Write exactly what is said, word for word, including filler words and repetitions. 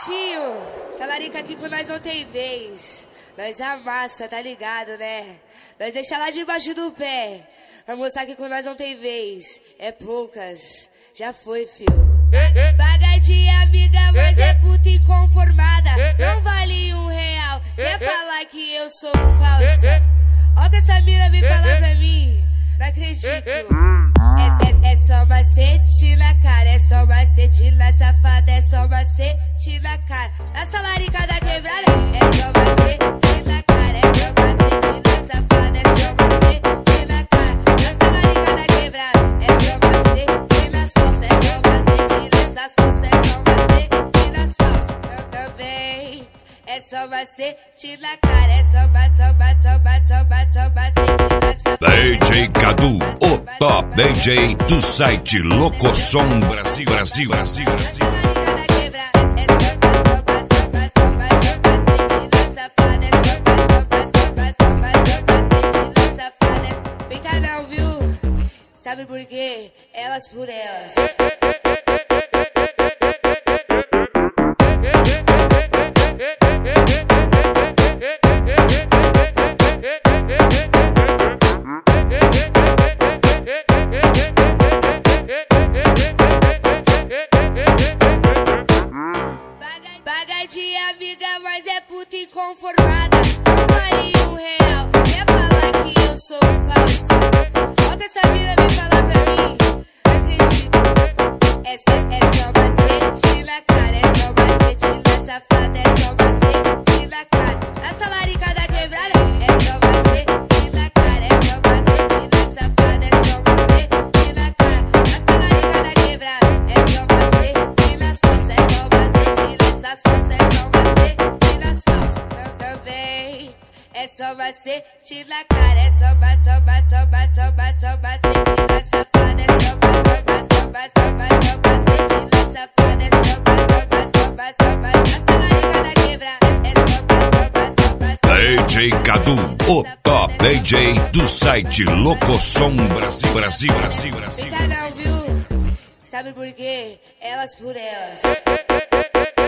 Vitinho, talarica aqui com nós não tem vez. Nós amassa, tá ligado, né? Nós deixa lá debaixo do pé. Pra mostrar que com nós não tem vez. É poucas, já foi, fio. Paga de amiga, mas é puta inconformada. Não vale um real, quer falar que eu sou falsa. Ó que essa mina vem falar pra mim, não acredito. É, é, é só macete na cara, é só macete na safada, é só macete na cara. Nas talaricas da quebrada, é só macete na cara, é só macete na safada, é só macete na cara. Nas talaricas da quebrada, é só macete nas falsas, é só macete nessas falsas, é só macete nas falsas. Também é só macete na cara, é só macete, só macete, só macete, só macete na safada. D J Cadu, o top D J do site Locosom Brasil, Brasil, Brasil, Brasil. Peita não, viu? Sabe por quê? Elas por elas. Paga de amiga, mas é puta inconformada. Não vale um real, quer falar que eu sou falsa. Ó que essa mina vem falar pra mim, não acredito. É, é, é só macete na cara, é só macete na safada, é só macete na cara. Nas talaricas da quebrada, é só macete na cara, é só macete na safada, é só macete na cara. Nas talaricas da quebrada, é só macete nas falsas, é só macete nessas falsas, é só macete nas falsas. Também é só macete na cara, é só macete, só macete, só macete, só macete, só macete na safada, é só macete, só macete, só macete, só macete na safada, é só macete, só macete, só macete nas talaricas da quebrada, é só macete, só macete, só macete. D J Cadu, o top D J do site Locosom Brasil, Brasil, Brasil, Brasil. Peita não, viu? Sabe por quê? Elas por elas.